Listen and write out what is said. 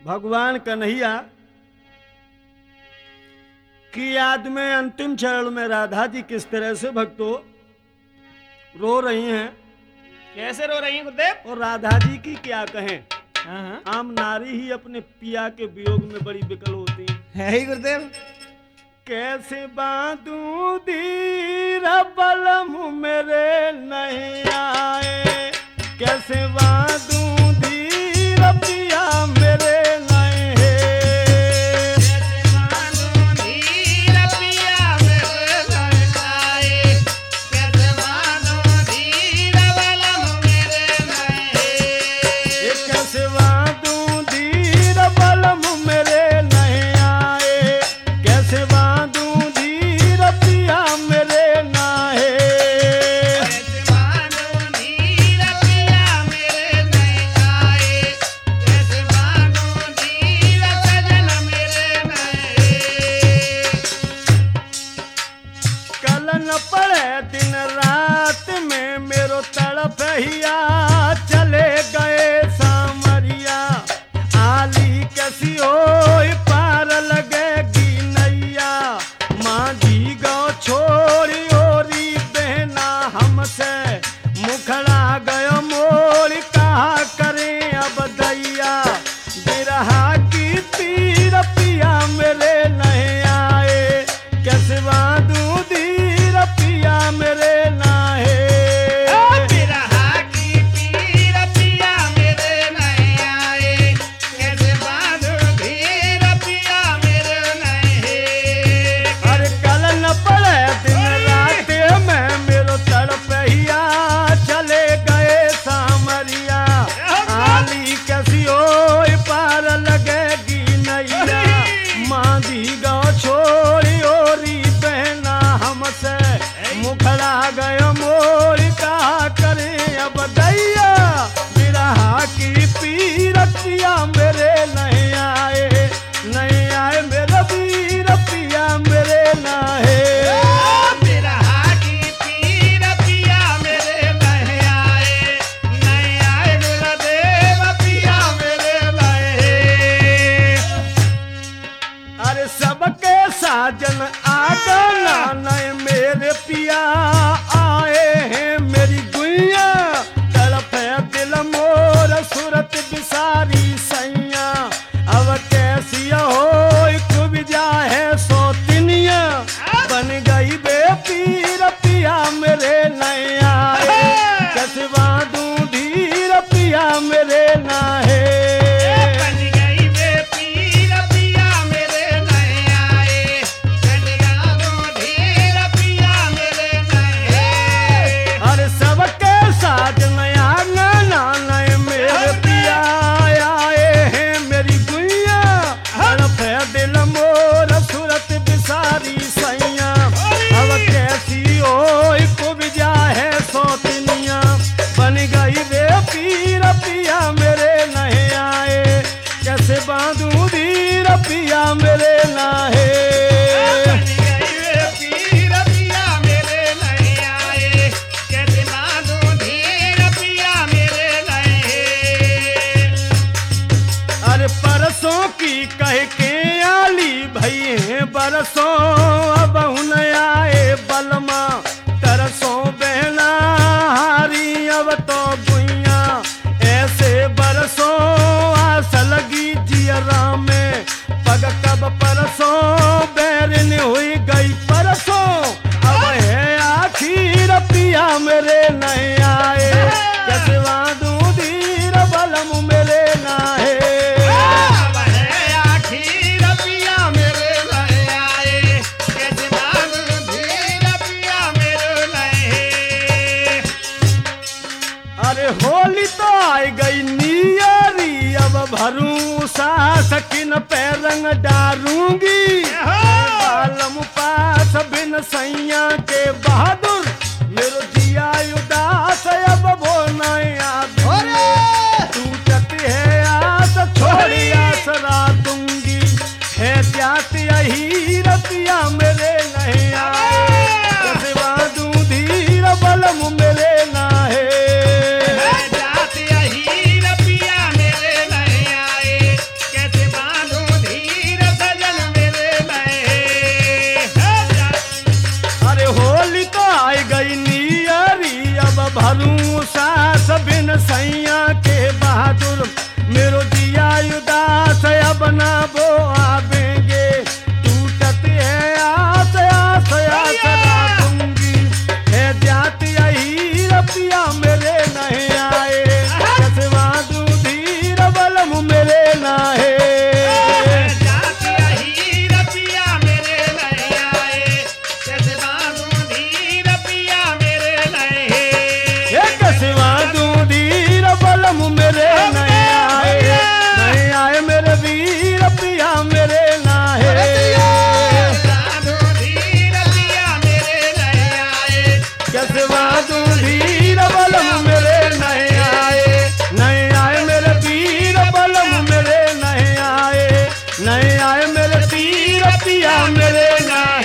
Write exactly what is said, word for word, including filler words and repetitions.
भगवान कन्हैया की याद में अंतिम चरण में राधा जी किस तरह से भक्तों रो रही हैं। कैसे रो रही हैं गुरुदेव? और राधा जी की क्या कहें, हाँ हाँ आम नारी ही अपने पिया के वियोग में बड़ी विकल होती हैं। है ही गुरुदेव। कैसे बांधूं धीर बलम मेरे नहीं आए, कैसे बांधूं धीर पिया मेरे नहीं है, कैसे बांधूं धीर पिया मेरे नहीं आए, कैसे बांधूं धीर बलम मेरे नहीं है, कैसे बांधूं धीर बलम मेरे नहीं आए, कैसे बांधूं धीर पिया मेरे ना है, कैसे बांधूं धीर पिया मेरे नहीं आए, कैसे बांधूं धीर सजन मेरे नहीं है। कल न पड़े दिन रात में मेरो तड़प हिया, चले गए सामरिया, आली कैसी हो पार लगेगी नैया, मांझी गौ छोड़ी ओरी बहना हमसे, मुखड़ा गयो मोड़ कहा करें अब दैया, बिरहा की तीर पिया मेरे नहीं आए, कैसे बांधूं धीर पिया मेरे ना है, बिरहा की पीर पिया मेरे नहीं आए, कैसे बांधूं धीर पिया मेरे नहीं है। अरे कल न पड़े दिन रात में मेरो तड़प हिया, चले गए सामरिया, आली कैसी हो पार लगेगी नैया, मांझी गौ छोड़ी ओरी बहना हमसे, मुखड़ा गयो मोड़ कहा करे अब दैया, बिरहा की पीर पिया मेरे नहीं आए, नहीं आए मेरा वीर पिया मेरे ना है, बिरहा की पीर पिया मेरे नहीं आए, नहीं आए मेरा देव पिया मेरे नहीं है। अरे सबके साजन आगना नए मेरे पिया आए हैं, मेरी गुइया तड़प है दिल मोर सूरत बिसारी सैया, अब कैसी हो कुब जाए सोतिनिया, बन गई बे पीर पिया मेरे नहीं आए, कैसे बांधूं धीर पिया मेरे ना है, बन गई वे पीर पिया मेरे नहीं आए, कन्या दो धीर पिया मेरे नहीं है। अरे सबके साथ नया गाना नए मेरे पिया आए हैं, मेरी गुइया हड़प है दिल मोर सूरत बिसारी सैया, अब कैसी हो कुब जाए सोतिनिया, बन गई वे पीर पिया मेरे नहीं आए, कैसे बांधूं धीर पिया मेरे ना है, बन गई वे पीर पिया मेरे नहीं आए, कैसे बांधूं धीर पिया मेरे नहीं है। अरे परसों की कह के आली भई है बरसों, अब न आए बलमा तरसों बहना हारी, अब तो गुइया ऐसे बरसों आस लगी जियरा में, पग कब परसों बैरिन हुई गई परसों, अब है आखिर पिया मेरे नहीं आए, कैसे बांधूं धीर बलम मेरे ना है, अब है आखिर पिया मेरे नहीं आए, कैसे बांधूं धीर पिया मेरे नहीं है। अरे होली तो आई गई नियरी, अब भरूं सास किन पे रंग डारूंगी, बालम पास बिन सैया के बहादुर, मेरो जिया उदास अब वो नहीं याद, टूटती है आस छोड़ी आसरा दूंगी, है जाती यही रतिया मेरे नहीं आए, कैसे बांधूं धीर बलम मेरे ना है, जात यही पिया मेरे नहीं आए, कैसे नहीं आए मेरे पीर पिया मेरे नहीं